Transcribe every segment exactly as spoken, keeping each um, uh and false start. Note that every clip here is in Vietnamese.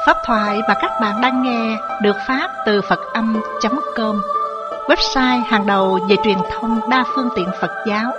Pháp thoại mà các bạn đang nghe được phát từ Phật Âm chấm com, website hàng đầu về truyền thông đa phương tiện Phật giáo.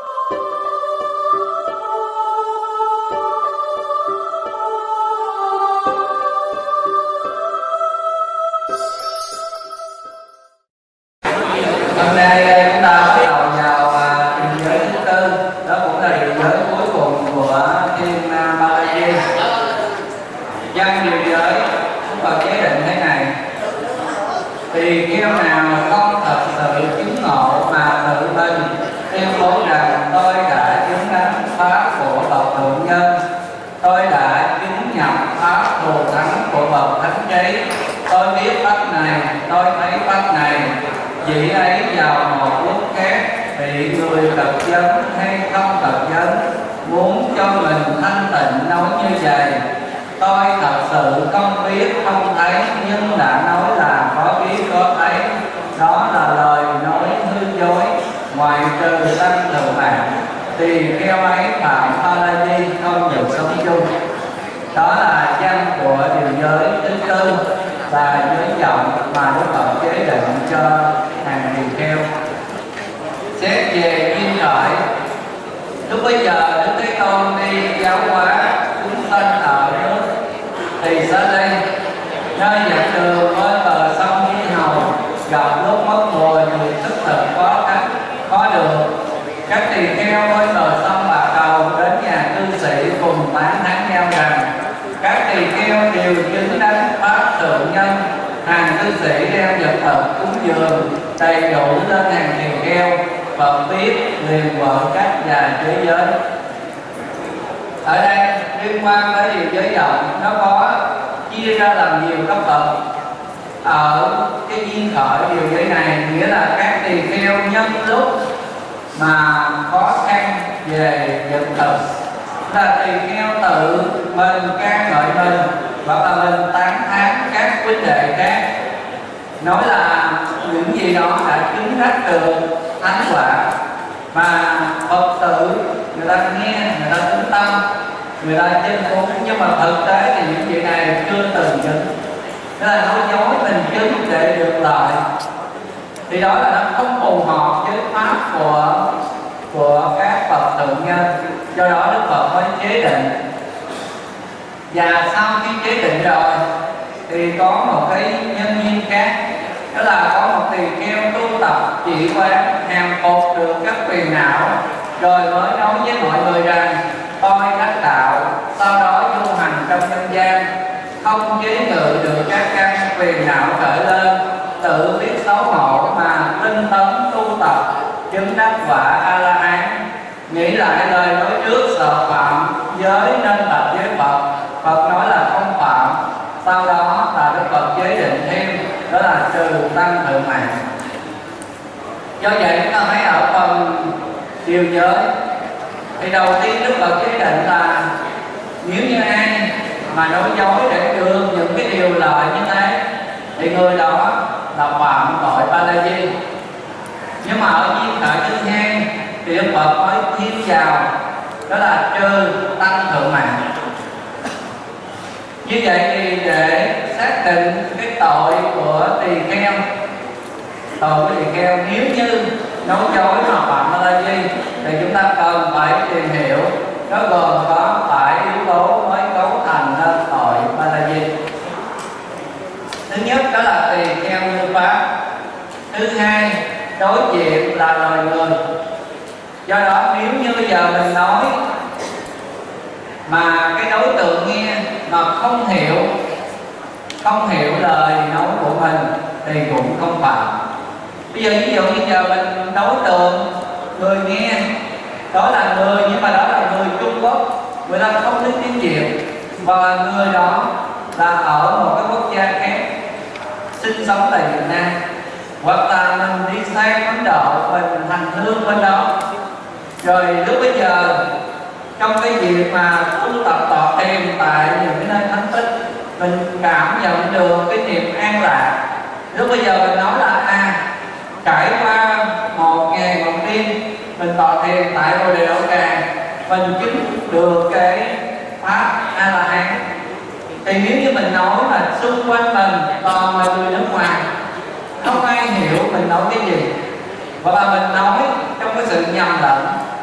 Hôm nay chúng ta bắt đầu vào địa giới thứ tư, đó cũng là địa giới cuối cùng của Thiên Ba La Di. Dân địa giới có chế định thế này: tỳ kheo nào không thật sự chứng ngộ mà tự mình tuyên bố rằng tôi đã chứng đắc pháp của bậc thượng nhân, tôi đã chứng nhập pháp thù thắng của bậc thánh trí, tôi biết pháp này, tôi thấy pháp này, vị ấy vào một lúc khác bị người tập vấn hay không tập vấn muốn cho mình thanh tịnh nói như vậy: tôi thật sự không biết không thấy, nhưng đã nói là có biết có thấy. Đó là lời nói hư dối, ngoại trừ tăng thượng mạng thì kheo ấy phạm Ba La Di, không được sống chung. Đó là danh của điều giới thứ tư, là giới vọng mà Đức Phật chế định cho hàng tỳ kheo. Xét về duyên khởi, lúc bây giờ Đức Thế Tôn đi giáo hóa chúng sanh ở nước Tỳ Xá Ly, nơi dẫn đường với bờ sông Di Hầu, gặp lúc mất mùa thì thức thực khó khăn khó được. Các tỳ kheo với bờ sông Bạc Cầu đến nhà cư sĩ cùng tán thán nhau rằng các tỳ kheo đều chứng đắc pháp thượng nhân. Hàng cư sĩ đem vật thực cúng dường đầy đủ lên hàng tỳ kheo. Phật biết liền vợ cách và giới giới. Ở đây liên quan tới điều giới vọng, nó có chia ra làm nhiều cấp bậc. Ở cái duyên khởi điều giới này nghĩa là các tỳ kheo nhân lúc mà khó khăn về vật thực, là tỳ kheo tự mình ca ngợi mình hoặc là mình tán thán các huynh đệ khác, nói là những gì đó đã chứng đắc được thánh quả, mà Phật tử người ta nghe, người ta tính tâm, người ta chân cúng, nhưng mà thực tế thì những chuyện này chưa từng chứng, nên là nói dối mình chứng để được lợi, thì đó là nó không phù hợp với pháp của của các bậc thượng nhân. Do đó Đức Phật mới chế định. Và sau khi chế định rồi thì có một cái nhân duyên khác, đó là có một tỳ kheo tu tập chỉ quán hàng phục được các phiền não, rồi mới nói với mọi người rằng tôi đắc đạo. Sau đó du hành trong nhân gian, không chế ngự được các căn phiền não khởi lên, tự biết xấu hổ mà tinh tấn tu tập chứng đắc quả A La Hán. Nghĩ lại lời nói trước sợ phạm giới nên tập với Phật, Phật nói là không phạm. Sau đó là Đức Phật chế định thêm, đó là trừ tăng thượng mạng. Do vậy chúng ta thấy ở phần điều giới thì đầu tiên Đức Phật chế định là nếu như ai mà nói dối để được những cái điều lợi như thế thì người đó là phạm tội Ba La Di. Nhưng mà ở duyên khởi thứ hai thì Đức Phật mới thêm vào, đó là trừ tăng thượng mạng. Như vậy thì để xác định cái tội của tỳ kheo, tội của tỳ kheo nếu như nói dối mà phạm Ba La Di thì chúng ta cần phải tìm hiểu nó gồm có bảy yếu tố mới cấu thành nên tội Ba La Di. Thứ nhất đó là tỳ kheo như pháp. Thứ hai, đối diện là loài người. Do đó nếu như bây giờ mình nói mà cái đối tượng nghe mà không hiểu không hiểu lời nói của mình thì cũng không phạm. Bây giờ ví dụ như giờ mình đối tượng người nghe đó là người, nhưng mà đó là người Trung Quốc, người ta không biết tiếng Việt, và người đó là ở một cái quốc gia khác sinh sống tại Việt Nam, hoặc là mình đi sang Ấn Độ, mình hành hương bên đó. Rồi lúc bây giờ trong cái việc mà tu tập tọa thiền tại những cái nơi thánh tích, mình cảm nhận được cái niềm an lạc. Lúc bây giờ mình nói là à, trải qua một ngày một đêm mình tọa thiền tại Bồ Đề Đậu Tràng, mình chứng được cái pháp A La Hán. Thì nếu như mình nói mà xung quanh mình toàn là người nước ngoài, không ai hiểu mình nói cái gì, hoặc là mình nói trong cái sự nhầm lẫn.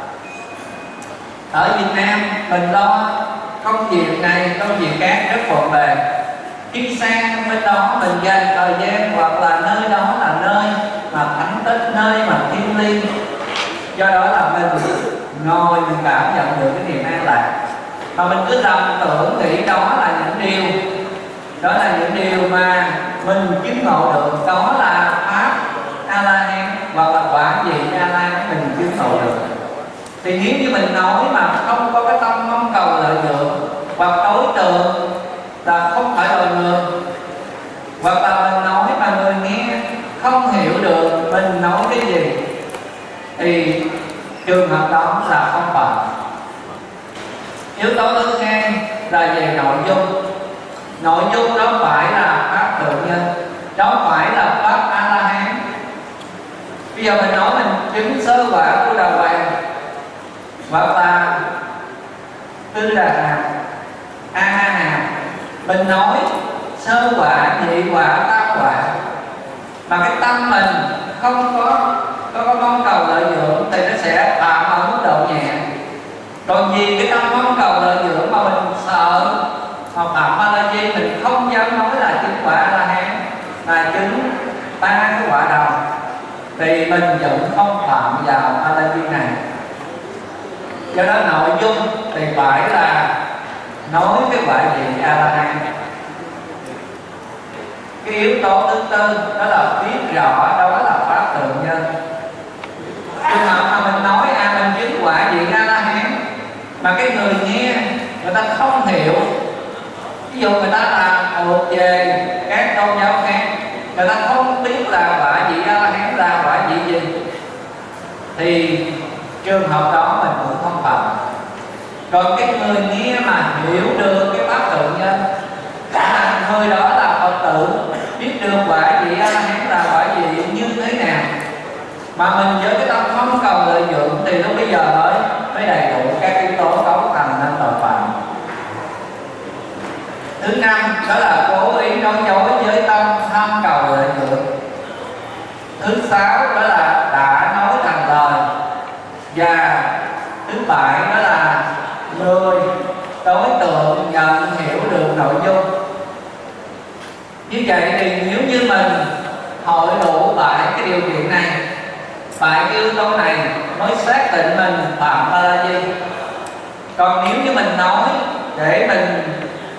Ở Việt Nam mình lo công việc này công việc khác rất bộn bề, khi sang bên đó mình dành thời gian hoặc là nơi đó là nơi mà thánh tích, nơi mà thiêng liêng, do đó là mình ngồi mình cảm nhận được cái niềm an lạc, mà mình cứ lầm tưởng nghĩ đó là những điều đó là những điều mà mình chứng ngộ được, đó là pháp A La Hán hoặc là quả vị A La Hán mình chứng ngộ được. Thì nếu như mình nói mà không có cái tâm mong cầu lợi nhuận, hoặc đối tượng là không phải loài người, hoặc là mình nói mà người nghe không hiểu được mình nói cái gì, thì trường hợp đó là không phải. Yếu tố thứ hai là về nội dung. Nội dung đó phải là pháp tự nhân, đó phải là pháp A La Hán. Bây giờ mình nói mình chứng sơ quả của Đà Hoàng, hoặc là Tư Đà Hàm, A Ha Hàm, mình nói sơ quả, nhị quả, tam quả, mà cái tâm mình không có có, có mong cầu lợi nhuận thì nó sẽ phạm ở mức độ nhẹ. Còn vì cái tâm mong cầu lợi nhuận mà mình sợ hoặc phạm A La Di, mình không dám nói là chứng quả A La Hán mà chứng ba cái quả đầu, thì mình vẫn không phạm vào A La Di này. Do đó nội dung thì phải là nói cái quả vị A La Hán. Cái yếu tố thứ tư đó là biết rõ đó là pháp tự nhân. Trường hợp mà mình nói à mình chứng quả vị A La Hán mà cái người nghe người ta không hiểu, ví dụ người ta là thuộc về các tôn giáo khác, người ta không biết là quả vị A La Hán là quả vị gì, thì trường hợp đó mình cũng không phạm. Còn cái người nghe mà hiểu được cái pháp tự nhân, cả người đó là Phật tử, biết được quả vị A La Hán là quả vị như thế nào, mà mình với cái tâm không cầu lợi nhuận, thì lúc bây giờ mới mới đầy đủ các yếu tố cấu thành nên tội phạm. Thứ năm đó là cố ý nói dối với tâm tham cầu lợi nhuận. Thứ sáu đó là đã nói thành lời. Và thứ bảy đó là người đối tượng nhận hiểu được nội dung. Như vậy thì nếu như mình hội đủ lại cái điều kiện này, tại cái yếu tố này mới xác định mình phạm A La Di. Còn nếu như mình nói để mình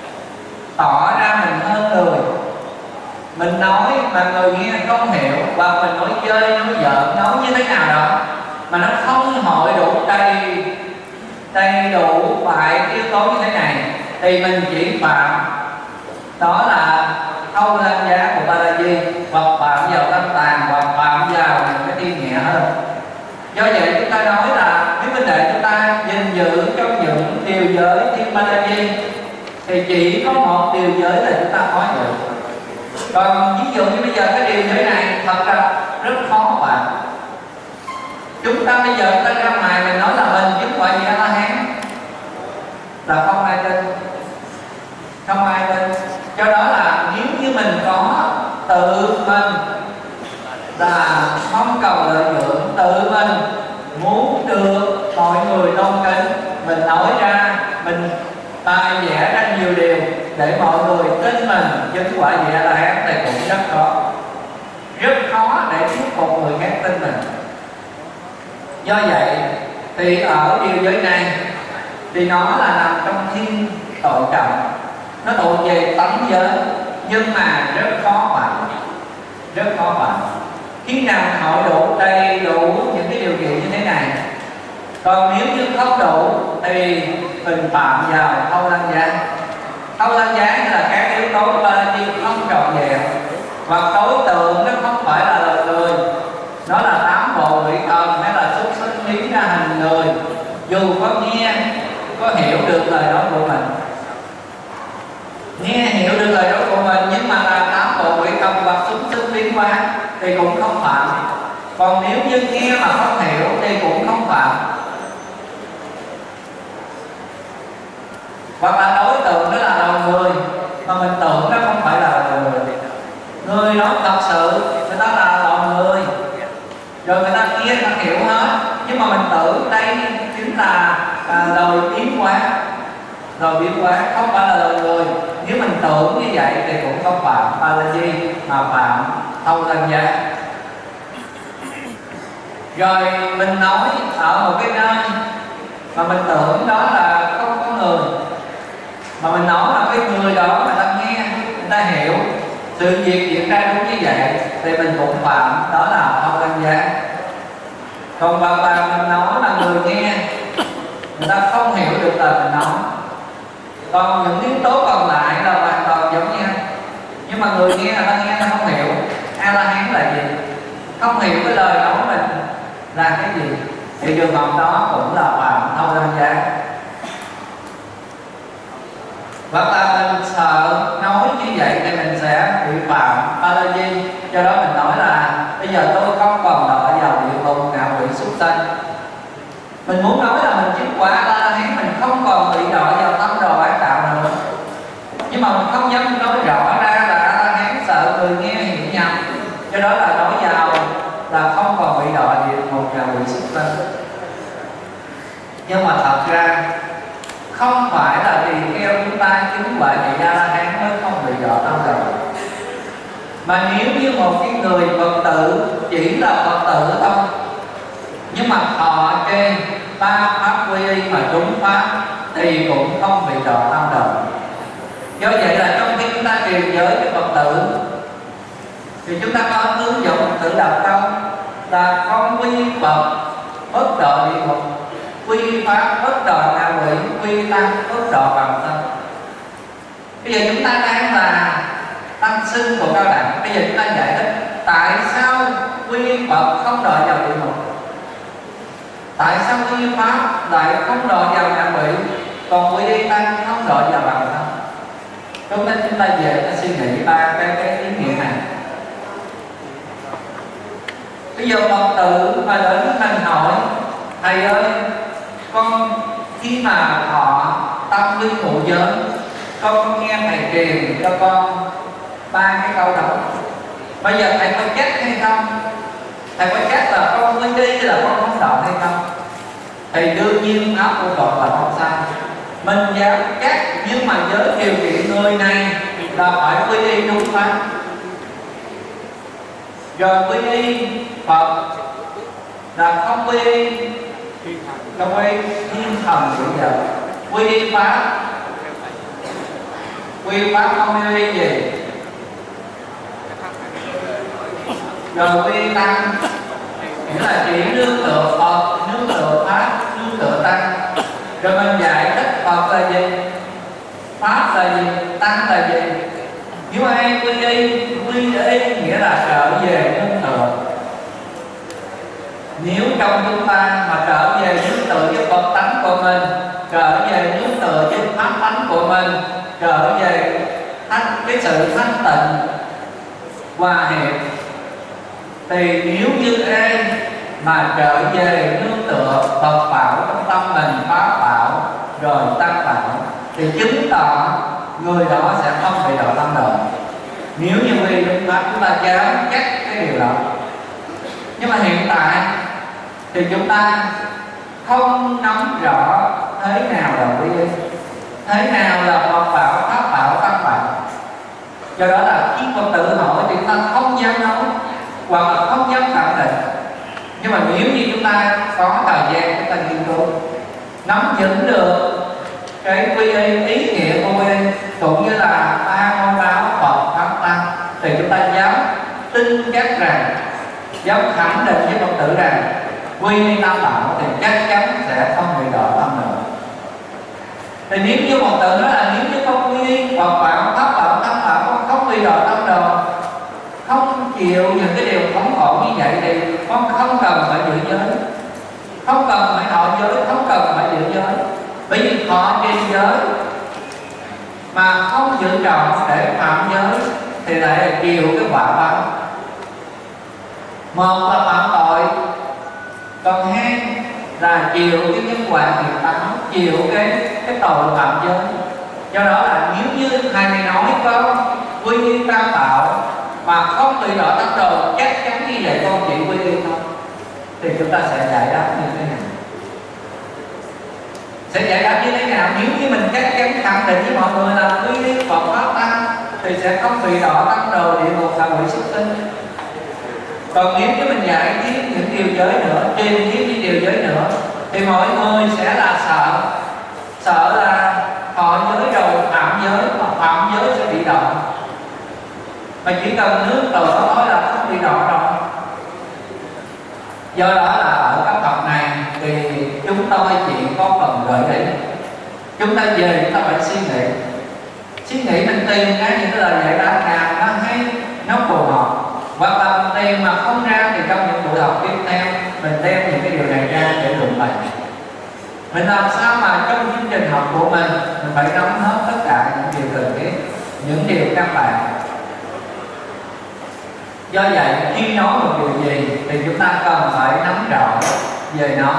tỏ ra mình hơn người, mình nói mà người nghe không hiểu, hoặc mình nói chơi, nói giỡn, nói như thế nào đó mà nó không hội đủ đầy đầy đủ phải yếu tố như thế này, thì mình chỉ phạm đó là thâu lan giá của A La Di, hoặc phạm vào tâm tàn, hoặc phạm vào những cái thiên nhẹ hơn. Do vậy chúng ta nói là nếu vấn đề chúng ta gìn giữ trong những điều giới thiên A La Di thì chỉ có một điều giới là chúng ta nói được. Còn ví dụ như bây giờ cái điều giới này thật ra rất khó phạm. Chúng ta bây giờ chúng ta ra ngoài mình nói là mình chứng quả vị A La Hán là không ai tin, không ai tin. Do đó là nếu như mình có tự mình là không cầu lợi nhuận, tự mình muốn được mọi người tôn kính, mình nói ra, mình tài vẽ ra nhiều điều để mọi người tin mình chứng quả vị A La Hán thì cũng rất khó, rất khó để thuyết phục người khác tin mình. Do vậy thì ở điều giới này thì nó là nằm trong thiên tội trọng, nó thuộc về tánh giới, nhưng mà rất khó phạm, rất khó phạm. Khi nào hội đủ đầy đủ những cái điều kiện như thế này, còn nếu như không đủ thì mình phạm vào thâu lăng giá. Thâu lăng giá như là các yếu tố ba chi không trọn vẹn, hoặc đối tượng nó không phải là loài người, nó là tám bộ quỷ thần hay là xuất sinh biến ra hình người, dù có nghe có hiểu được lời nói của mình, nghe hiểu được lời nói của mình, nhưng mà là tám bộ quỷ thần hoặc xuất sinh biến hóa thì cũng không phạm. Còn nếu như nghe mà không hiểu thì cũng không phạm. Hoặc là đối tượng đó là loài người, mà mình tưởng đó không phải là người. Người đó thật sự người ta là loài người, rồi người ta kia người ta hiểu hết, nhưng mà mình tưởng đây chính là à, lời biến hóa, lời biến hóa không phải là lời người. Nếu mình tưởng như vậy thì cũng không phạm ba la di mà phạm thâu thanh giá. Rồi mình nói ở một cái nơi mà mình tưởng đó là không có người, mà mình nói là cái người đó người ta nghe, người ta hiểu sự việc diễn ra đúng như vậy, thì mình cũng phạm đó là thâu thanh giá. Còn bà bà mình nói là người nghe, người ta không hiểu được lời mình nói, còn những yếu tố còn lại là hoàn toàn giống nhau, nhưng mà người nghe người ta nghe nó không hiểu. A La Hán là gì? Không hiểu cái lời nói mình là cái gì, thì trường hợp đó cũng là phạm thâu thanh giá. Hoặc là mình sợ nói như vậy thì mình sẽ bị phạm ba la di. Do đó mình nói là bây giờ tôi không còn đọa vào địa ngục ngạ quỷ súc sanh. Mình muốn nói là mình chứng quả A La Hán, mình không còn bị đọa vào tâm đồ ác đạo nữa, nhưng mà mình không dám nói rõ ra là A La Hán, sợ người nghe hiểu nhầm. Do đó là nói vào là không còn bị đọa địa ngục ngạ quỷ súc sanh. Nhưng mà thật ra không phải là vì theo chúng ta chứng quả vị A La Hán mới không bị đọa tâm đồ, mà nếu như một cái người Phật tử chỉ là Phật tử thôi, nhưng mà họ trên ba pháp quy y mà trúng pháp thì cũng không bị đọa tâm đồ. Do vậy là trong khi chúng ta truyền giới cho Phật tử thì chúng ta có hướng dẫn Phật tử làm câu là không quy Phật bất đọa địa ngục, quy pháp bất đọa ngạ quỷ, quy tăng bất đọa bằng thân. Bây giờ chúng ta đang là tăng sinh của cao đẳng, bây giờ chúng ta giải thích tại sao quy Phật không đọa vào địa ngục, tại sao quy pháp lại không đọa vào ngạ quỷ, còn quy tăng không đọa vào bằng thân. Chúng ta chúng ta về ta suy nghĩ ba cái cái ý nghĩa này. Bây giờ Phật tử mà đến mình hỏi thầy ơi, con khi mà họ tâm linh ngụ giới, con con nghe thầy truyền cho con ba cái câu đó, bây giờ thầy có chắc hay không? Thầy có chắc là con mới đi là con không đọa hay không? Thì đương nhiên áp của con là không sai. Mình dám chắc, nhưng mà với điều kiện người này là phải quy y đúng pháp, rồi quy y Phật là không quy y không quy thiên thần bây giờ, quy y pháp, quy y pháp không quy y gì, rồi quy y tăng nghĩa là chỉ nương tựa Phật, nương tựa pháp, nương tựa tăng. Rồi mình giải thích Phật là gì, pháp là gì, tăng là gì. Nếu ai quy y, quy y nghĩa là trở về nương tựa. Nếu trong chúng ta mà trở về nương tựa với Phật tánh của mình, trở về nương tựa với pháp tánh của mình, trở về thanh, cái sự thanh tịnh hòa hiệp, thì nếu như ai mà trở về nương tựa Phật bảo trong tâm mình, pháp bảo rồi tăng bảo, thì chứng tỏ người đó sẽ không bị đọa tâm đồ. Nếu như quy đúng pháp chúng ta dám chắc cái điều đó. Nhưng mà hiện tại thì chúng ta không nắm rõ thế nào là quy y, thế nào là Phật bảo, pháp bảo, tăng bảo. Do đó là khi Phật tử hỏi thì chúng ta không dám nói, hoặc là không dám khẳng định. Nhưng mà nếu như chúng ta có thời gian chúng ta nghiên cứu, nắm vững được cái quy y, ý nghĩa của quy y, cũng như là ba ngôi báo Phật pháp tăng, thì chúng ta dám tin chắc rằng, dám khẳng định với Phật tử rằng quy y tam bảo thì chắc chắn sẽ không bị đọa tâm nữa. Thì nếu như Phật tử nói là nếu như không quy y Phật bảo, pháp bảo, tăng bảo, con không bị đọa tâm đồ, không chịu những cái điều thống khổ như vậy thì con không cần phải giữ giới, không cần phải thọ giới, không cần phải giữ giới. Bởi vì họ trì giới mà không giữ trọn để phạm giới thì lại là chịu cái quả báo. Một là phạm tội, còn hai là chịu cái nhân quả nghiệp báo, chịu cái cái tội phạm giới. Do đó là nếu như thầy nói có quy y tam bảo mà không bị đọa tâm đồ, chắc chắn như vậy con chỉ quy y thôi, thì chúng ta sẽ giải đáp như thế nào? Sẽ giải đáp như thế nào? Nếu như mình chắc chắn khẳng định với mọi người là quy y Phật Pháp Tăng thì sẽ không bị đọa tâm đồ, địa ngục, và quỷ xuất sinh. Còn nếu như mình giải tiếp những điều giới nữa, thêm tiếp những điều giới nữa, thì mọi người sẽ là sợ, sợ là họ giới rồi phạm giới, mà phạm giới sẽ bị đọa. Mà chỉ cần nước từ đó nói là không bị đọa rồi. Do đó là ở cấp học này thì chúng tôi chỉ có phần gợi ý. Chúng ta về chúng ta phải suy nghĩ, suy nghĩ mình tìm cái những cái lời giải đáp nào nó hay, nó phù hợp. Hoặc là mình tìm mà không ra thì trong những buổi học tiếp theo mình đem những cái điều này ra để luận bày. Mình làm sao mà trong chương trình học của mình mình phải nắm hết tất cả những điều cần thiết, những điều căn bản. Do vậy khi nói một điều gì thì chúng ta cần phải nắm rõ về nó.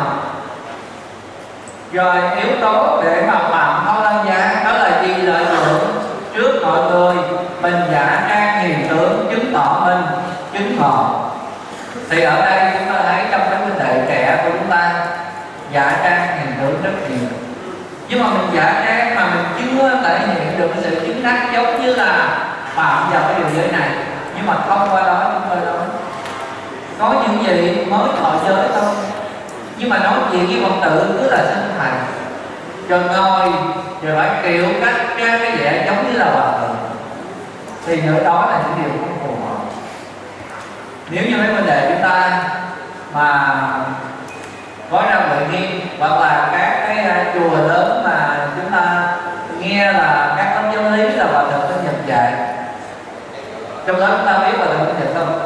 Rồi yếu tố để mà phạm Pháp Lăng Giá đó là gì? Lợi dụng trước mọi người, mình giả trang hiện tượng, chứng tỏ mình, chứng ngộ. Thì ở đây chúng ta thấy trong cái vấn đề trẻ của chúng ta giả trang hiện tượng rất nhiều. Nhưng mà mình giả trang mà mình chưa thể hiện được cái sự chứng đắc, giống như là phạm vào cái điều giới này. Nhưng mà không qua đó chúng tôi nói nói những gì mới thọ giới thôi, nhưng mà nói chuyện với Phật tử cứ là sinh thành, rồi ngồi rồi phải kiểu cách ra cái vẻ giống như là Hòa Thượng, thì nữa đó là những điều không phù hợp. Nếu như mấy vấn đề chúng ta mà có ra Huệ Nghiêm hoặc là các cái chùa lớn mà chúng ta nghe là các ông giáo lý là Hòa Thượng Thích Nhật dạy, trong đó chúng ta biết Hòa Thượng Thích Nhật không?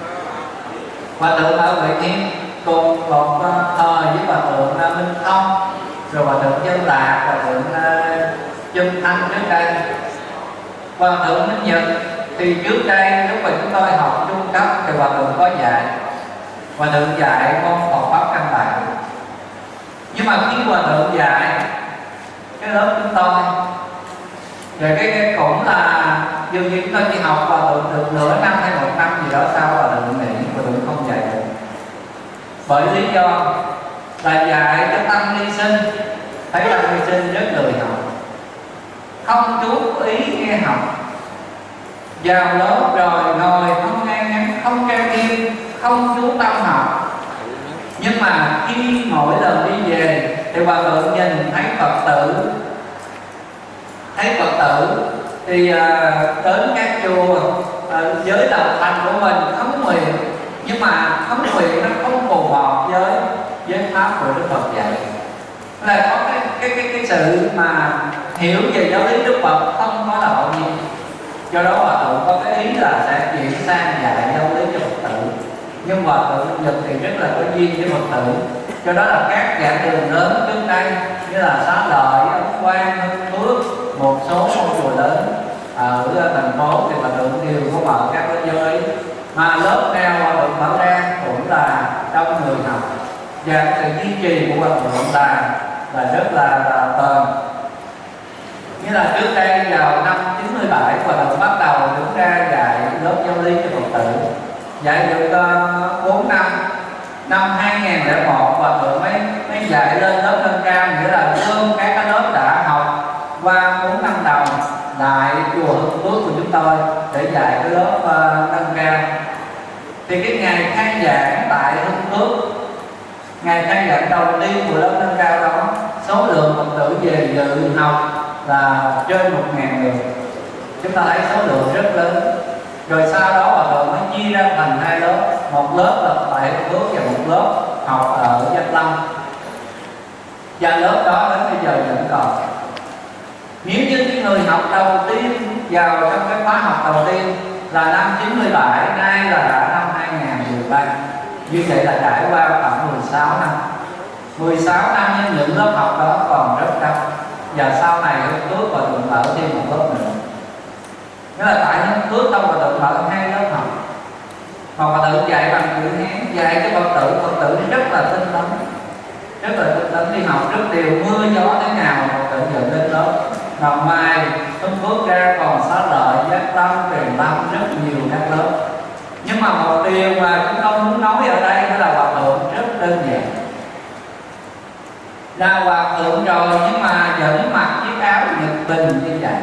Hòa Thượng ở Huệ Nghiêm cùng một thời với Hòa Thượng Minh Thông, rồi Hòa Thượng Chân Lạc, Hòa Thượng Chân Thanh trước đây. Hòa Thượng Thích Nhật thì trước đây lúc mà chúng tôi học trung cấp thì Hòa Thượng có dạy, Hòa Thượng dạy môn Phật Pháp căn bản. Nhưng mà khi Hòa Thượng dạy cái lớp chúng tôi, rồi cái, cái cũng là dường như chúng tôi chỉ học Hòa Thượng được nửa năm hay một năm gì đó, sau Hòa Thượng nghỉ, Hòa Thượng không dạy được. Bởi lý do là dạy cho tăng ni sinh, thấy tăng ni sinh rất lười học, không chú ý nghe học, vào lớp rồi ngồi không nghe ngắn, không trang nghiêm, không chú tâm học. Nhưng mà khi mỗi lần đi về thì Hòa Thượng nhìn thấy Phật tử, thấy Phật tử thì uh, đến các chùa uh, với lòng thành của mình khấn nguyện, nhưng mà khấn nguyện nó không phù hợp với với pháp của Đức Phật dạy, là có cái cái cái cái sự mà hiểu về giáo lý Đức Phật không có là bao nhiêu. Do đó Hòa Thượng có cái ý là sẽ chuyển sang dạy giáo lý cho Phật tử. Nhưng Hòa Thượng Nhật thì rất là có duyên với Phật tử, do đó là các giảng đường lớn trước đây như là Xá Lợi, Ấn Quang, Hưng Phước, một số ngôi chùa lớn ở thành phố thì Hòa Thượng đều có mở các lớp giáo lý. Mà lớp nào Hòa Thượng mở ra cũng là đông người học, và sự duy trì của Hòa Thượng là là rất là, là bền. Như là trước đây vào năm chín mươi bảy Hòa Thượng bắt đầu đứng ra dạy lớp giáo lý cho Phật tử, dạy được bốn năm. Năm hai nghìn lẻ một Hòa Thượng mới, mới dạy lên lớp nâng cao, nghĩa là gom các cái lớp đã học qua bốn năm đầu lại chùa Hưng Phước của chúng tôi để dạy cái lớp uh, nâng cao. Thì cái ngày khai giảng tại Hưng Phước, ngày khai giảng đầu tiên của lớp nâng cao đó, số lượng Phật tử về dự học là trên một ngàn người. Chúng ta thấy số lượng rất lớn. Rồi sau đó Hòa Thượng mới chia ra thành hai lớp, một lớp là tại Hưng Phước và một lớp học ở Vĩnh Long. Và lớp đó đến bây giờ vẫn còn. Nếu như cái người học đầu tiên vào trong cái khóa học đầu tiên là năm chín mươi bảy, nay là đã năm hai nghìn mười ba, như vậy là trải qua khoảng mười sáu năm. mười sáu năm nhưng những lớp học đó còn rất đông. Và sau này Hưng Phước Hòa Thượng mở thêm một lớp nữa. Nghĩa là tại Hưng Phước đâu Hòa Thượng mở hai lớp học, mà Hòa Thượng dạy bằng chữ Hán, dạy cho Phật tử, Phật tử rất là tinh tấn, rất là tinh tấn đi học rất đều, mưa gió thế nào Phật tử dẫn lên lớp, nào mai bước ra còn xá lợi, giác tâm, truyền tâm, rất nhiều các lớp. Nhưng mà một điều mà chúng tôi muốn nói ở đây đó là hòa thượng rất đơn giản. Là hòa thượng rồi nhưng mà vẫn mặc chiếc áo nhật bình như vậy.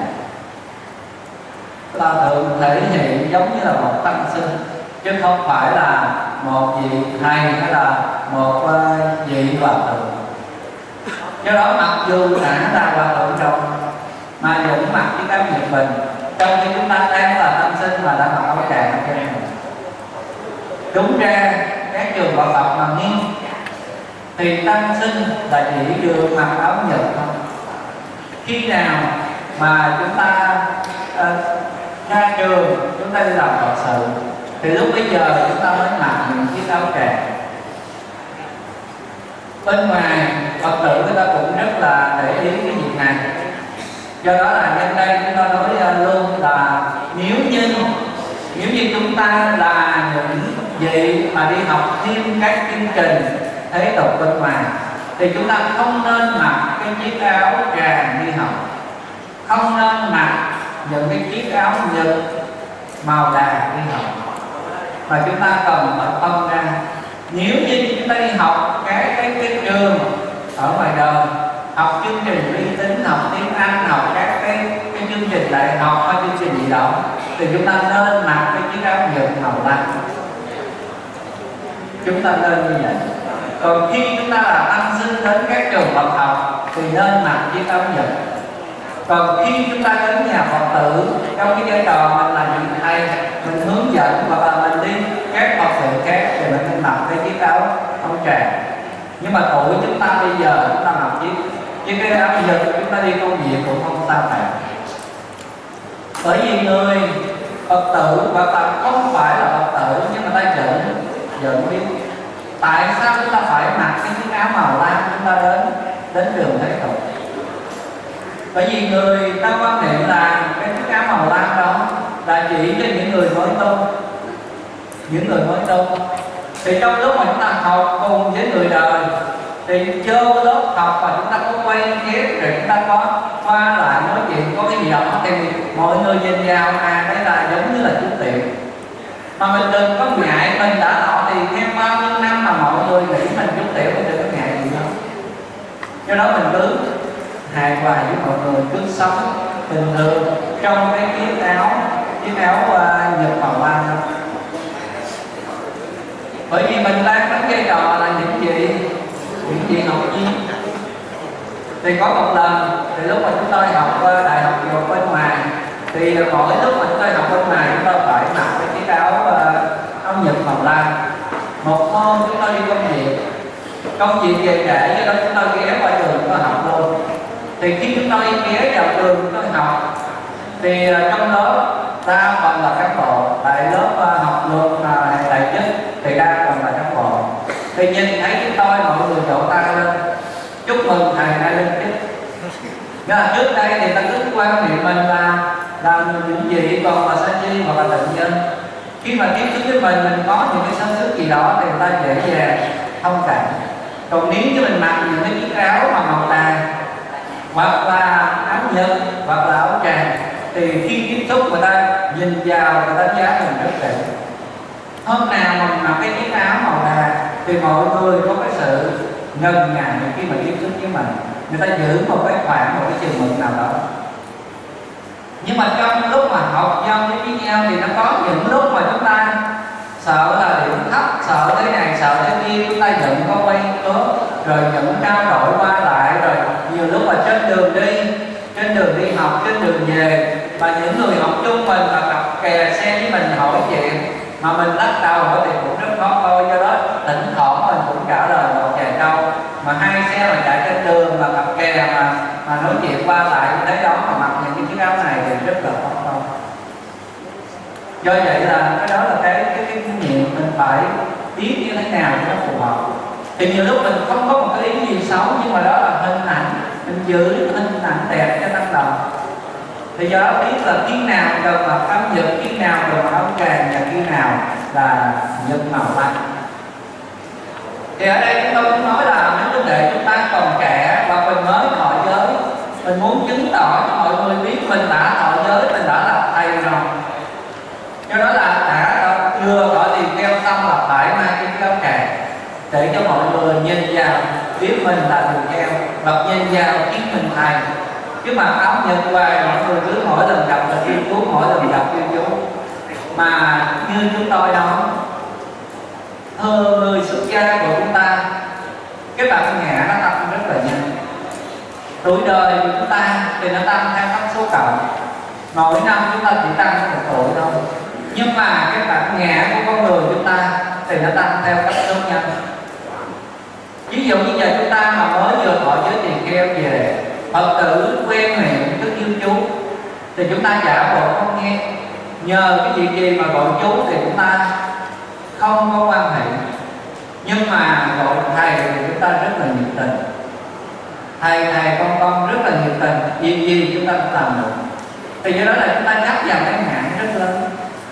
Hòa thượng thể hiện giống như là một tăng sinh, chứ không phải là một vị thầy hay là một vị hòa thượng. Do đó mặc dù đã là hòa thượng rồi mà vẫn mặc chiếc áo nhật bình, trong khi chúng ta đang là tăng sinh mà đã mặc áo tràng ở trên mình. Đúng ra các trường Phật Phật mà nghiêng thì tăng sinh là chỉ được mặc áo nhật thôi. Khi nào mà chúng ta uh, ra trường, chúng ta đi làm Phật sự thì lúc bây giờ chúng ta mới mặc những chiếc áo tràng. Bên ngoài Phật tử người ta cũng rất là để ý cái việc này. Do đó là nhân đây chúng ta nói luôn là nếu như nếu như chúng ta là những vị mà đi học thêm các chương trình thế tục bên ngoài thì chúng ta không nên mặc cái chiếc áo tràng đi học, không nên mặc những cái chiếc áo nhật màu đà đi học, mà chúng ta cần phải phân ra. Nếu như chúng ta đi học cái cái cái trường ở ngoài đời, học chương trình vi tính, học tiếng Anh, học các cái cái chương trình đại học hay chương trình gì đó, thì chúng ta nên mặc cái chiếc áo nhật màu lam. Chúng ta nên như vậy. Còn khi chúng ta là tăng sinh đến các trường Phật học thì nên mặc chiếc áo nhật. Còn khi chúng ta đến nhà Phật tử, trong cái giai trò mình là những thầy, mình hướng dẫn hoặc là mình đi các Phật sự khác thì mình nên mặc cái chiếc áo áo tràng. Nhưng mà tuổi chúng ta bây giờ chúng ta mặc chiếc chiếc cái áo nhật, chúng ta đi công việc cũng không sao cả. Bởi vì người Phật tử hoặc là không phải là Phật tử nhưng mà ta giận giận biết tại sao chúng ta phải mặc cái chiếc áo màu lam chúng ta đến đến đường thế tục. Bởi vì người ta quan niệm là cái chiếc áo màu lam đó là chỉ cho những người mới tu, những người mới tu. Thì trong lúc mà chúng ta học cùng với người đời thì vô lớp học và chúng ta có quay ghép rồi chúng ta có qua lại nói chuyện có cái gì đó thì mọi người nhìn vào à đây là giống như là chú tiểu. Mà mình đừng có ngại, mình đã họ thì theo bao nhiêu năm mà mọi người nghĩ mình chú tiểu, mình đừng có ngại gì đâu. Do đó mình cứ hài hòa với mọi người, cứ sống bình thường trong cái chiếc áo chiếc áo uh, nhật màu lam. Bởi vì mình đang đóng vai trò là những gì những gì học viên. Thì có một lần thì lúc mà chúng tôi học uh, đại học dục bên ngoài thì mỗi lúc mà chúng tôi học bên ngoài chúng tôi phải mặc cái chiếc áo uh, áo nhật màu lam. Một hôm chúng tôi đi công việc công việc về trễ, do đó chúng tôi ghé qua trường chúng tôi học luôn. Thì khi chúng tôi ghé vào trường chúng tôi học thì uh, trong lớp đa phần là cán bộ, tại lớp uh, học luật uh, hay đại chức thì đa phần là cán bộ. Thì nhìn thấy chúng tôi mọi người vỗ tay lên chúc mừng thầy đã lên chức. Nên là trước đây thì ta cứ quan niệm mình là là những gì còn là sa chi hoặc là tịnh nhân. Khi mà tiếp xúc với mình mình có những cái sân sức gì đó thì người ta dễ dàng thông cảm. Còn nếu như mình mặc những cái chiếc áo mà màu đà hoặc là áo nhật hoặc là áo tràng thì khi tiếp xúc người ta nhìn vào người ta đánh giá mình rất tệ. Hôm nào mà mặc cái chiếc áo màu đà thì mọi người có cái sự ngần ngại khi mà tiếp xúc với mình, người ta giữ một cái khoảng, một cái chừng mực nào đó. Nhưng mà trong lúc mà học nhau với nhau thì nó có những lúc mà chúng ta sợ là điểm thấp, sợ thế này, sợ thế kia, chúng ta giận có quay cớ, rồi những trao đổi qua lại, rồi nhiều lúc mà trên đường đi, trên đường đi học, trên đường về, và những người học chung mình mà cặp kè xe với mình hỏi chuyện mà mình lắc đầu hỏi thì cũng rất khó coi. Do đó thỉnh thoảng mình cũng trả lời một vài câu, mà hai xe mà chạy trên đường mà cặp kè mà mà nói chuyện qua lại thế đó mà mặc những cái chiếc áo này thì rất là khó coi. Do vậy là cái đó là cái cái cái kinh nghiệm mình phải biết như thế nào cho nó phù hợp. Thì nhiều lúc mình không có một cái ý gì xấu, nhưng mà đó là hình ảnh, mình giữ hình ảnh đẹp cho tâm lòng. Thì do đó biết là khi nào cần mặc áo nhật, khi nào cần mặc áo tràng và khi nào là nhật màu lam. Thì ở đây chúng tôi cũng nói là mấy vấn đề chúng ta còn trẻ và mình mới thọ giới Mình muốn chứng tỏ cho mọi người biết mình đã thọ giới, mình đã là thầy rồi. Cho đó là đã chưa gọi tiền keo xong là phải mang cái kéo kẹt để cho mọi người nhìn vào biết mình là tiền keo và nhìn vào biết mình thầy. Chứ mà áo Nhật hoài mọi người cứ mỗi lần gặp là kêu chú, mỗi lần gặp kêu chú. Mà như chúng tôi nói, thơ người xuất gia của chúng ta, cái bản ngã nó tăng rất là nhanh. Tuổi đời của chúng ta thì nó tăng theo cấp số cộng, mỗi năm chúng ta chỉ tăng một tuổi thôi. Nhưng mà cái bản ngã của con người chúng ta thì nó tăng theo cấp số nhân. Ví dụ như giờ chúng ta mà mới vừa thọ giới tiền keo về, Phật tử quen miệng cứ kêu chú thì chúng ta giả bộ không nghe. Nhờ cái việc gì mà gọi chú thì chúng ta không có quan hệ. Nhưng mà gọi thầy thì chúng ta rất là nhiệt tình. Thầy thầy con con rất là nhiệt tình, việc gì chúng ta cũng làm được. Thì do đó là chúng ta chấp vào cái ngã rất lớn.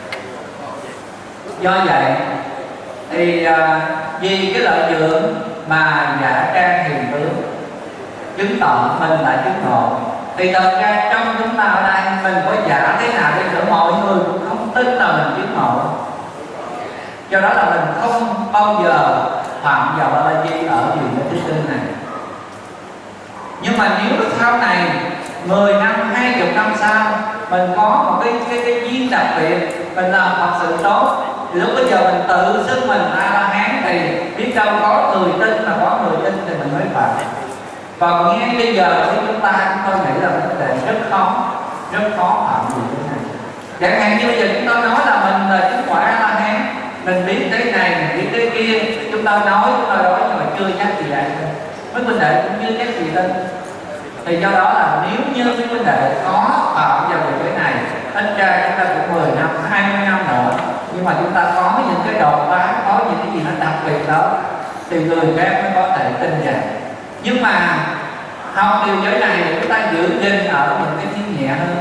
Do vậy thì uh, vì cái lợi dưỡng mà giả trang hiền tướng, chứng tỏ mình là chứng ngộ, thì thật ra trong chúng ta ở đây mình có giả thế nào đi nữa mọi người cũng không tin là mình chứng ngộ. Do đó là mình không bao giờ phạm vào Ba La Di ở điều thứ tư này. Nhưng mà nếu sau này mười năm, hai mươi năm sau mình có một cái cái, cái duyên đặc biệt, mình làm thật sự tốt, thì lúc bây giờ mình tự xưng mình A La Hán thì biết đâu có người tin, mà có người tin thì mình mới phạm. Còn ngay bây giờ thì chúng ta tôi nghĩ là vấn đề rất khó, rất khó phạm gì thế này. Chẳng hạn như bây giờ chúng ta nói là mình là chứng quả A La Hán, mình biết thế này, mình biết thế kia, chúng ta nói, chúng ta nói nhưng mà chưa chắc gì ai tin. Mấy huynh đệ cũng chưa chắc gì tin. Thì do đó là nếu như mấy huynh đệ có phạm vào việc cái này, ít ra chúng ta cũng mười năm, hai mươi năm nữa, nhưng mà chúng ta có những cái đột phá, có những cái gì nó đặc biệt đó, thì người khác mới có thể tin rằng. Nhưng mà học điều giới này thì chúng ta giữ gìn ở những cái thiên nhẹ hơn.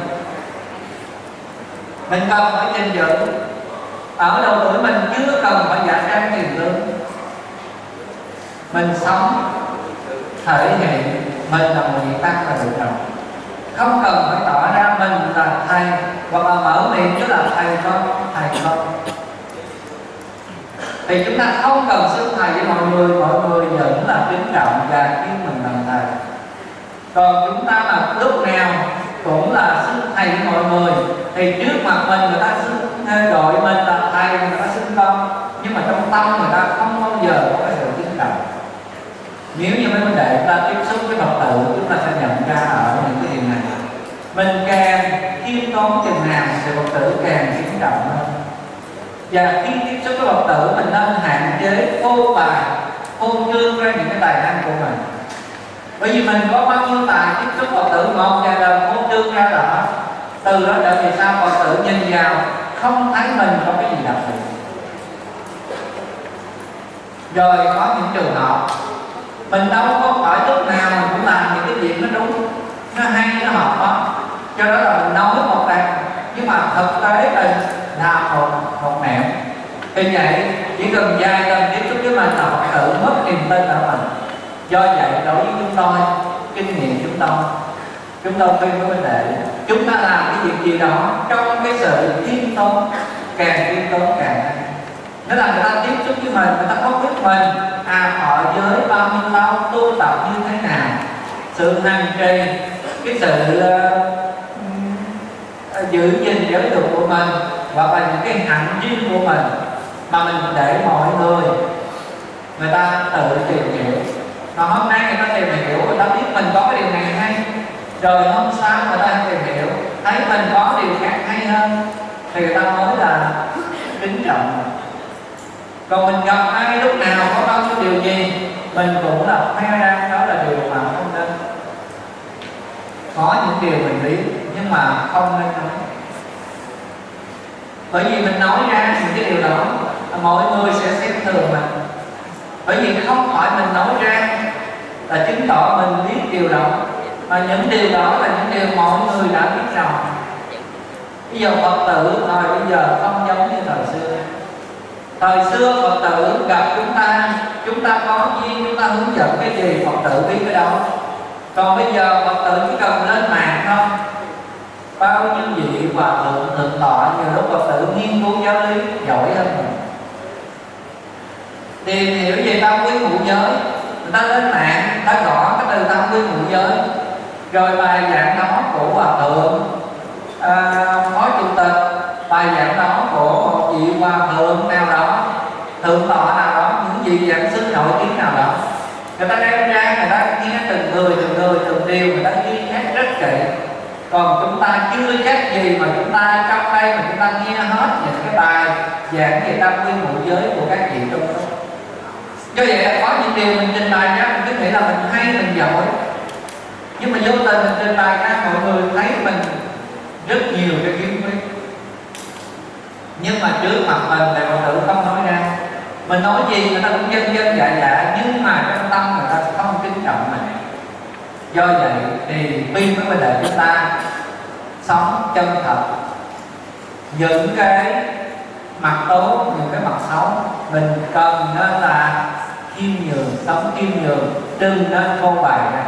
Mình cần phải gìn giữ. Ở độ tuổi mình chưa cần phải giả trang tiền tướng. Mình sống thể hiện mình là một vị tăng là được rồi. Không cần phải tỏ ra mình là thầy, hoặc là mở miệng chứ là thầy con, thầy con. Thì chúng ta không cần xưng thầy với mọi người, mọi người vẫn là kính trọng và kêu mình làm thầy. Còn chúng ta mà lúc nào cũng là xưng thầy với mọi người, thì trước mặt mình người ta xưng gọi mình là thầy, người ta xưng con, nhưng mà trong tâm người ta không bao giờ có cái sự kính trọng. Nếu như mấy vấn đề chúng ta tiếp xúc với Phật tử, chúng ta sẽ nhận ra ở những cái điều này. Mình càng khiêm tốn chừng nào thì Phật tử càng kính trọng hơn. Và khi tiếp xúc với Phật tử, mình nên hạn chế phô bày, phô trương ra những cái tài năng của mình. Bởi vì mình có bao nhiêu tài tiếp xúc Phật tử một vài lần phô trương ra đó, từ đó trở về sau Phật tử nhìn vào không thấy mình có cái gì đặc biệt. Rồi có những trường hợp mình đâu có phải lúc nào mình cũng làm những cái việc nó đúng, nó hay, nó hợp đó. Cho đó là mình nói một đằng, nhưng mà thực tế là là một, một nẻo. Thì vậy chỉ cần vài lần tiếp xúc với mình là Phật tử mất niềm tin ở mình. Do vậy đối với chúng tôi, kinh nghiệm chúng tôi, chúng tôi khuyên với vấn đề chúng ta làm cái việc gì đó trong cái sự khiêm tốn, càng khiêm tốn càng hay. Nếu là người ta tiếp xúc với mình, người ta không biết mình à họ giới bao nhiêu lâu, tu tập như thế nào, sự hành trì, cái sự uh, giữ gìn giới luật của mình, hoặc là những cái hạnh riêng của mình, mà mình để mọi người người ta tự tìm hiểu. Mà hôm nay người ta tìm hiểu, người ta biết mình có cái điều này hay, rồi hôm sau người ta tìm hiểu thấy mình có điều khác hay hơn, thì người ta mới là kính trọng. Còn mình gặp ai lúc nào có bao nhiêu điều gì mình cũng là khoe ra, đó là điều mà không nên. Có những điều mình biết nhưng mà không nên nói. Bởi vì mình nói ra những cái điều đó, mọi người sẽ xem thường mình. Bởi vì không phải mình nói ra là chứng tỏ mình biết điều đó, mà những điều đó là những điều mọi người đã biết rồi. Bây giờ Phật tử thời bây giờ không giống như thời xưa. Thời xưa Phật tử gặp chúng ta, chúng ta có duyên, chúng ta hướng dẫn cái gì Phật tử biết cái đó. Còn bây giờ Phật tử chỉ cần lên mạng thôi, bao nhiêu vị hòa thượng thượng tọa nhiều lúc Phật tử nghiên cứu giáo lý giỏi hơn mình, tìm hiểu về tam quy ngũ giới, người ta lên mạng, người ta gõ cái từ tam quy ngũ giới, rồi bài giảng đó của hòa thượng à, phó chủ tịch, bài giảng đó của một vị hòa thượng nào đó, thượng tọa nào đó, những vị giảng sư nổi tiếng nào đó, người ta đem ra, người ta nghe từng người từng người từng điều, người ta ghi chép rất kỹ. Còn chúng ta chưa chắc gì mà chúng ta trong đây mà chúng ta nghe hết những cái bài giảng về tam quy ngũ giới của các vị trong đó. Do vậy là có những điều mình trình bày ra mình cứ nghĩ là mình hay, mình giỏi, nhưng mà vô tình mình trình bày ra mọi người thấy mình rất nhiều cái kiến thức, nhưng mà trước mặt mình thì mọi người không nói ra. Mình nói gì người ta cũng dân dân dạ dạ, nhưng mà trong tâm người ta không kính trọng mình. Do vậy thì khuyên với vấn đề chúng ta sống chân thật, những cái mặt tốt, những cái mặt xấu mình cần nên là khiêm nhường, sống khiêm nhường, đừng nên phô bày ra.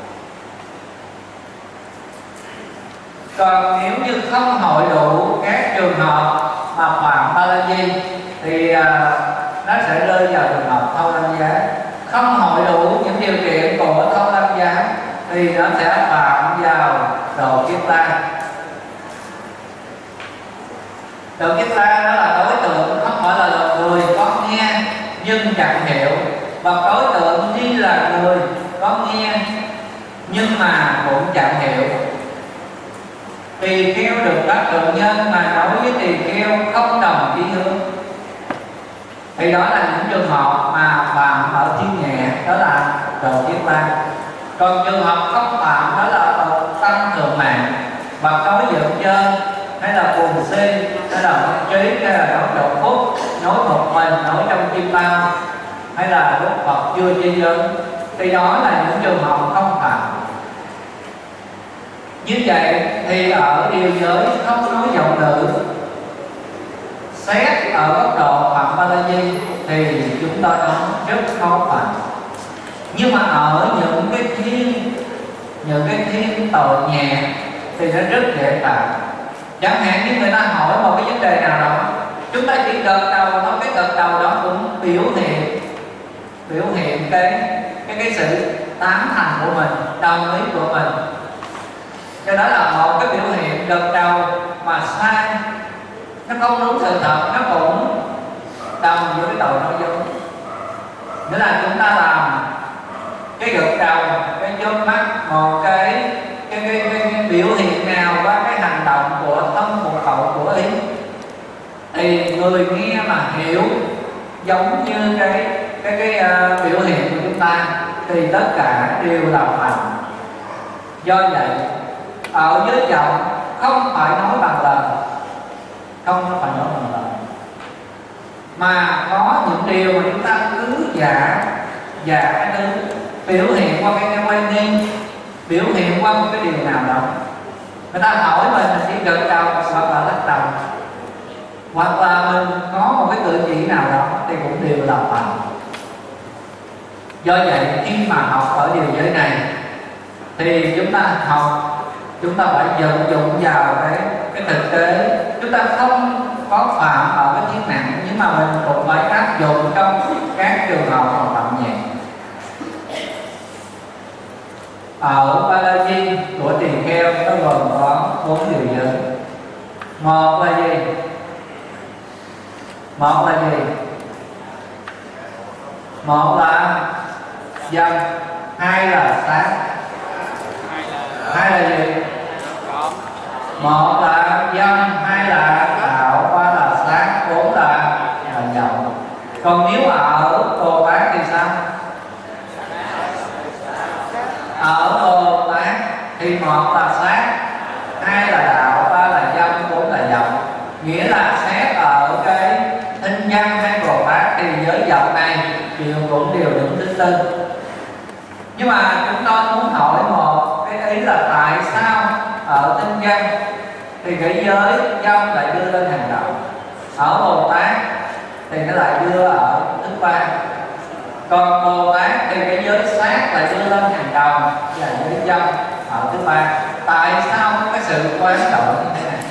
Còn nếu như không hội đủ các trường hợp mà phạm ba la di thì uh, nó sẽ rơi vào trường hợp thâu lâm giá. Không hội đủ những điều kiện của thâu lâm giá thì nó sẽ phạm vào đồ kiết la. Đồ kiết la đó là đối tượng không phải là người có nghe nhưng chẳng hiểu, và đối tượng như là người có nghe nhưng mà cũng chẳng hiểu. Tỳ kheo được các thượng nhân mà nói với tỳ kheo không đồng chí hướng, thì đó là những trường hợp mà phạm ở thiên nhẹ, đó là đồ kiết la. Còn trường hợp không phạm đó là tăng thượng mạng, và nói dựng chơi, hay là buồn si, hay là mất trí, hay là nói độ phúc, nói một mình, nói trong kim bao, hay là lúc Phật chưa chi dân, thì đó là những trường hợp không phạm. Như vậy thì ở điều giới không nói giọng nữ, xét ở góc độ phạm ba la di thì chúng ta nói rất khó phạm. Nhưng mà ở những cái thiên, những cái thiên tội nhẹ thì nó rất dễ phạm. Chẳng hạn như người ta hỏi một cái vấn đề nào đó, chúng ta chỉ gật đầu nói, cái gật đầu đó cũng biểu hiện biểu hiện cái cái cái sự tán thành của mình, đồng ý của mình. Cho đó là một cái biểu hiện gật đầu mà sai, nó không đúng sự thật, nó cũng đồng với cái tội nói dối. Nghĩa là chúng ta làm cái gật đầu, cái chớp mắt, một cái cái, cái, cái, cái biểu hiện nào qua cái hành động của tâm, của khẩu, của ý, thì người nghe mà hiểu giống như cái cái cái uh, biểu hiện của chúng ta thì tất cả đều là phạm. Do vậy ở giới giọng không phải nói bằng lời, không phải nói bằng lời, mà có những điều mà chúng ta cứ giả giả cứ biểu hiện qua cái quan niệm, biểu hiện qua một cái điều nào đó. Người ta hỏi mình là chỉ gật đầu hoặc là lắc đầu, hoặc là mình có một cái cử chỉ nào đó thì cũng đều là phạm. Do vậy khi mà học ở điều giới này thì chúng ta học, chúng ta phải vận dụng vào cái cái thực tế. Chúng ta không có phạm ở cái thiên nặng, nhưng mà mình cũng phải áp dụng trong các trường hợp mà phạm nhẹ. Ở ba la di của tỳ kheo nó gồm có bốn điều giới. Một là gì? Một là gì? Một là dâm, hai là sát, hai là gì? Một là dâm, hai là đạo, ba là sát, bốn là hành động. Còn nếu ở Bồ Tát thì sao? Ở Bồ Tát thì một là sát, hai là đạo, ba là dâm, bốn là vọng. Nghĩa là xét ở cái thinh văn hay Bồ Tát thì giới vọng này đều cũng đều đúng thứ tư. Nhưng mà chúng tôi muốn hỏi một cái ý là tại sao ở thinh văn thì cái giới dâm lại đưa lên hàng đầu, ở Bồ Tát thì nó lại đưa ở thứ ba, còn Bồ Tát thì cái giới sát lại đưa lên hàng đầu là giới dâm ở thứ ba. Tại sao có cái sự hoán đổi như thế này?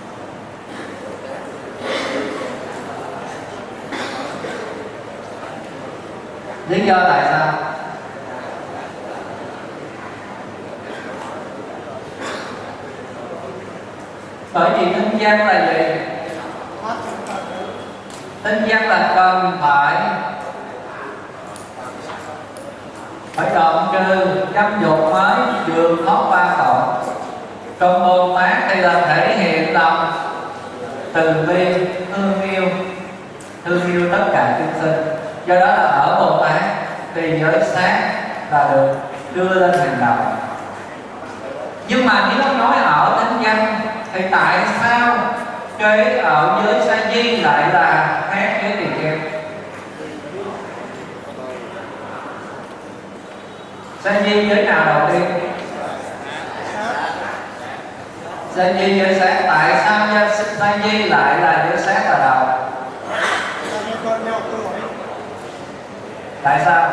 Lý do tại sao? Bởi vì tinh văn là gì? Tinh văn là cần phải phải đoạn trừ dâm dục mới vừa thoát ba tội. Trong Bồ Tát thì là thể hiện lòng từ bi, thương yêu, thương yêu tất cả chúng sinh. Do đó là ở Bồ Tát thì giới sát là được đưa lên hàng đầu. Nhưng mà nếu nói ở tinh văn thì tại sao cái ở giới sa di lại là khác với tỳ kheo? Sa di giới nào đầu tiên? Sa di giới sát. Tại sao sa di lại là giới sát là đầu? Tại sao?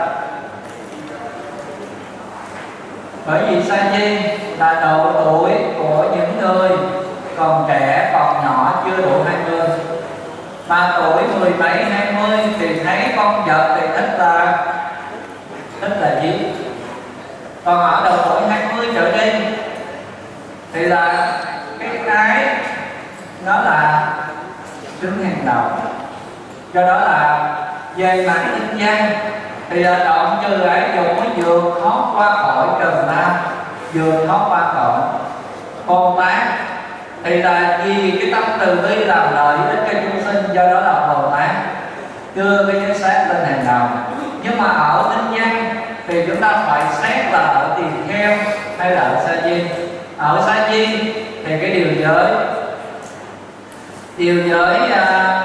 Bởi vì sa di là độ tuổi của những người còn trẻ, còn nhỏ, chưa đủ hai mươi. Mà tuổi mười mấy, hai mươi thì thấy con vật thì thích là thích là giết. Còn ở độ tuổi hai mươi trở đi thì là cái cái nó là đứng hàng đầu. Do đó là về mặt tinh văn thì là đoạn trừ ấy dùng mới vượt thoát qua khỏi trần ta, vượt thoát qua khỏi Bồ Tát thì là vì cái tâm từ bi làm lợi ích cho chúng sinh. Do đó là Bồ Tát đưa cái giới sát lên hàng đầu. Nhưng mà ở tinh văn thì chúng ta phải xét là ở tỳ kheo hay là ở sa di. Ở sa di thì cái điều giới điều giới uh,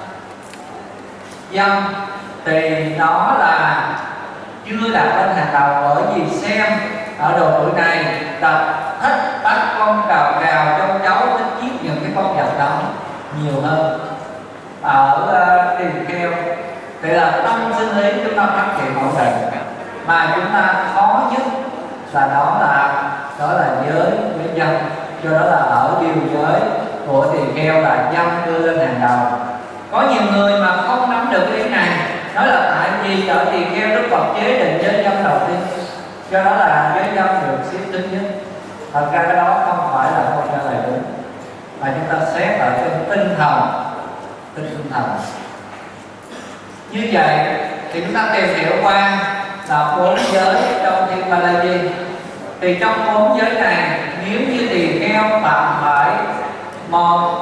dâm thì nó là chưa đặt lên hàng đầu. Bởi vì xem ở độ tuổi này là thích bắt con cào cào trong cháu, thích giết những cái con vật đó nhiều hơn. Ở uh, tỳ kheo thì là tâm sinh lý chúng ta phát triển ổn định, mà chúng ta khó nhất là đó là đó là giới với dâm. Do đó là ở điều giới của tỳ kheo là dâm đưa lên hàng đầu. Có nhiều người mà không nắm được cái ý này, nói là tại vì ở tỳ kheo Đức Phật chế định giới dâm đầu tiên, do đó là giới dâm được xếp tính nhất. Thật ra cái đó không phải là câu trả lời đúng, mà chúng ta xét ở trên tinh thần, tinh thần. Như vậy thì chúng ta tìm hiểu qua là bốn giới trong Thiên Ba La Di. Thì trong bốn giới này, nếu như tỳ kheo phạm phải một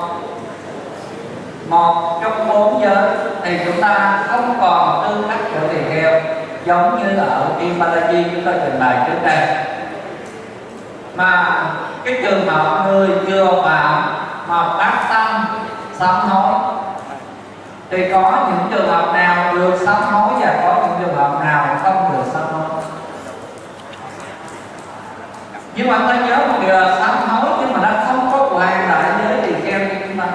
một trong bốn giới thì chúng ta không còn tư cách của tỳ kheo, giống như ở Thiên Ba La Di chúng ta trình bày trước đây. Mà cái trường hợp người chưa phạm mà phát tâm sám hối thì có những trường hợp nào được sám hối và có những trường hợp nào không được sám hối. Nhưng mà ta nhớ một điều là sám hối nhưng mà nó không có hoàn lại với tỳ kheo như chúng ta,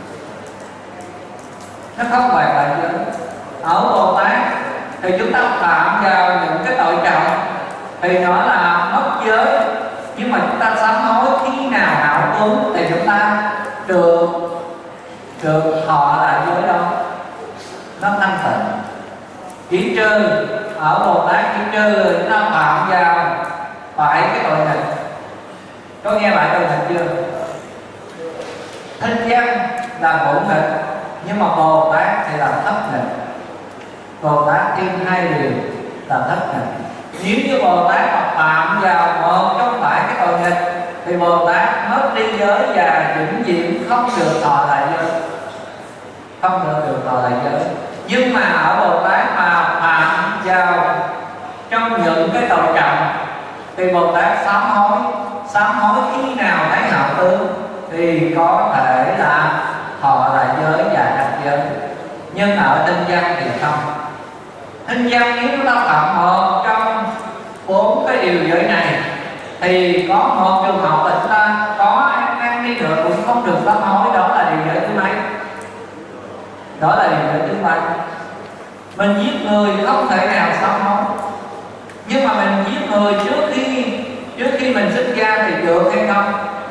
nó không hoàn lại với. Ở Bồ Tát thì chúng ta phạm vào những cái tội trọng thì nó là mất giới, nhưng mà chúng ta sám hối khi nào hảo tuấn thì chúng ta được được thọ lại giới đó, nó thanh tịnh. Chỉ trừ ở Bồ Tát chỉ trừ chúng ta phạm vào phải cái tội này. Có nghe bạn tội này chưa? Thinh văn là bổn nghịch, nhưng mà Bồ Tát thì là thất nghịch. Bồ Tát thêm hai điều là thất nghịch. Nếu như Bồ Tát mà phạm vào một trong phải cái tội nghịch thì Bồ Tát mất đi giới và vĩnh viễn không được thọ lại giới, không được được thọ lại giới. Nhưng mà ở Bồ Tát mà phạm vào trong những cái tội trọng thì Bồ Tát sám hối, sám hối khi nào thấy hảo tướng thì có thể là thọ lại giới và đặt giới. Nhưng ở tinh văn thì không. Tinh văn nếu chúng ta phạm một trong bốn cái điều giới này thì có một trường hợp là chúng ta có ăn ăn đi nữa cũng không được sám hối. Đó là điều giới thứ mấy? Đó là điều giới thứ ba. Mình giết người không thể nào sám hối, nhưng mà mình giết người trước khi trước khi mình xuất gia thì được hay không?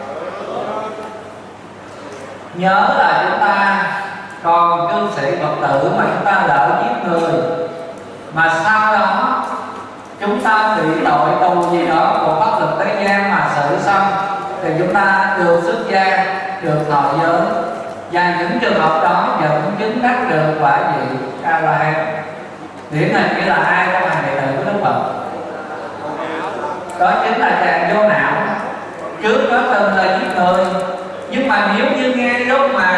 Nhớ là chúng ta còn cư sĩ Phật tử mà chúng ta lỡ giết người, mà sau đó chúng ta bị tội tù gì đó của pháp luật thế gian mà xử xong thì chúng ta được xuất gia, được thọ giới, và những trường hợp đó vẫn chứng đắc được quả vị A La Hán. Điển hình như là ai trong hàng đệ tử của Đức Phật? Đó chính là chàng vô não, trước đó từng là giết người, nhưng mà nếu như ngay lúc mà